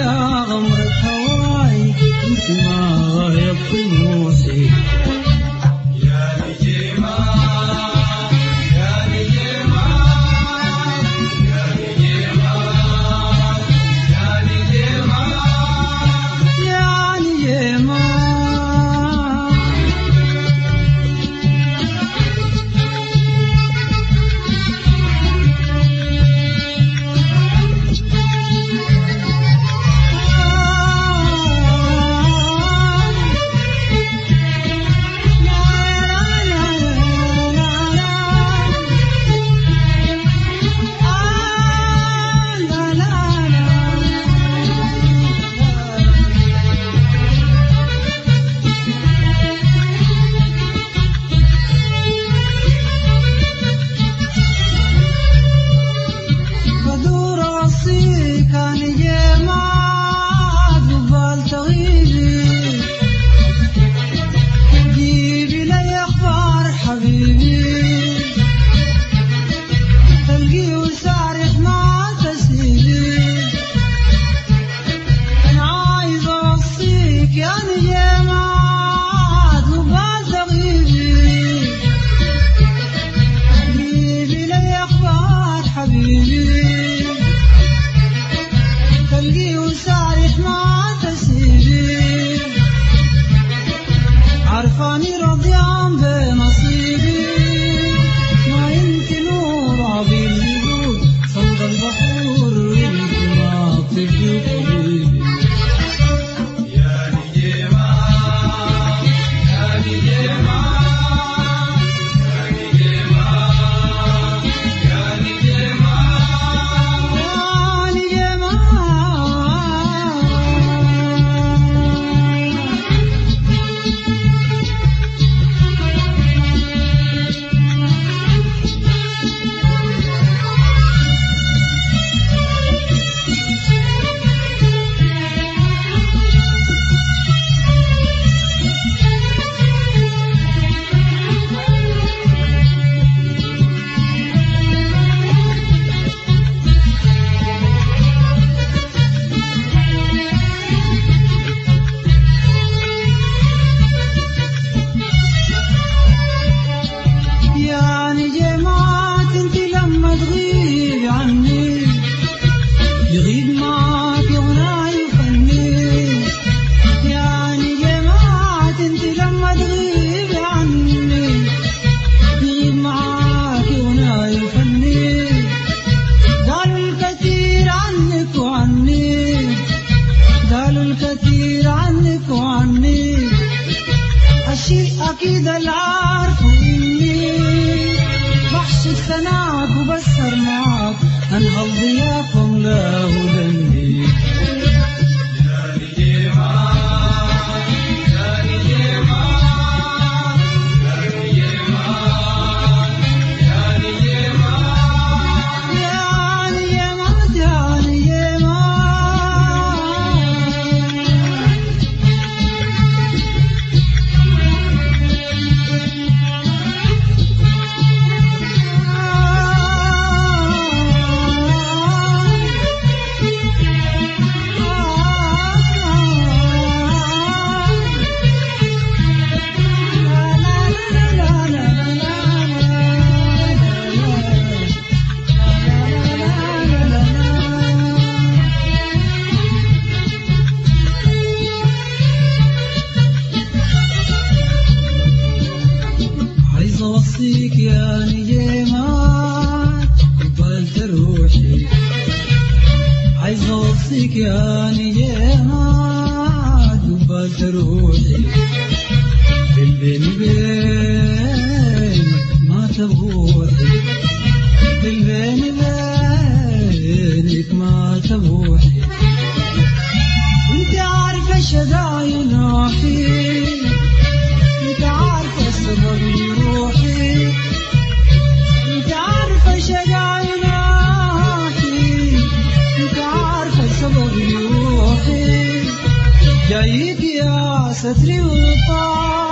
يا غمرة هواي انت ما يبكي موسي عرفاني رضيان بنصيبي ما انت نور عظيم يقول صند البحور انت ما بتبدو قلبي يا نجيمة يا نجيمة يا نجيمة يا نجيمة يا نجيمة يغيب معك يغنى يفني يعني جماعة انت لما تغيب عني يغيب معك يغنى يفني قالوا الكثير عنك وعني قالوا الكثير عنك وعني الشيء أكيد العارف إني بحشد ثناك وبسهر معك أنهض ضيافهم لا هدني يا نجيمة يا نجيمة يا نجيمة يا نجيمة يا نجيمة يا نجيمة أوصيك يا نجيمات قبلت روحي عايز أوصيك يا نجيمات قبلت روحي بالبين بينك ما تبوحي بالبين بينك ما تبوحي انت عارفة شدايا نوحي انت عارفة سبب روحي انت عارفة شدايا نوحي انت عارفة سبب روحي جايك يا ستري وطاق